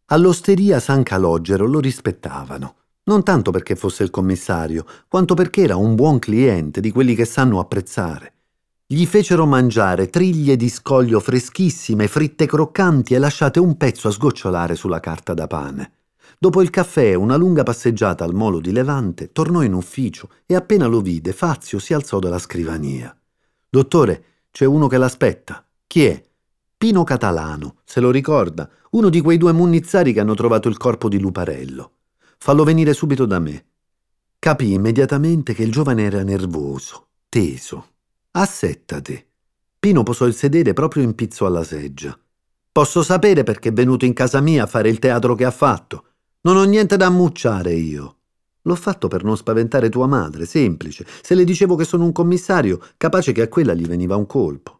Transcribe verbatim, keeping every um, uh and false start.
All'osteria San Calogero lo rispettavano, non tanto perché fosse il commissario, quanto perché era un buon cliente di quelli che sanno apprezzare. Gli fecero mangiare triglie di scoglio freschissime, fritte croccanti e lasciate un pezzo a sgocciolare sulla carta da pane. Dopo il caffè e una lunga passeggiata al molo di Levante, tornò in ufficio e appena lo vide, Fazio si alzò dalla scrivania. «Dottore, c'è uno che l'aspetta. Chi è?» «Pino Catalano, se lo ricorda, uno di quei due munnizzari che hanno trovato il corpo di Luparello. Fallo venire subito da me». Capì immediatamente che il giovane era nervoso, teso. «Assettati». Pino posò il sedere proprio in pizzo alla seggia. «Posso sapere perché è venuto in casa mia a fare il teatro che ha fatto? Non ho niente da ammucciare io». «L'ho fatto per non spaventare tua madre, semplice. Se le dicevo che sono un commissario, capace che a quella gli veniva un colpo».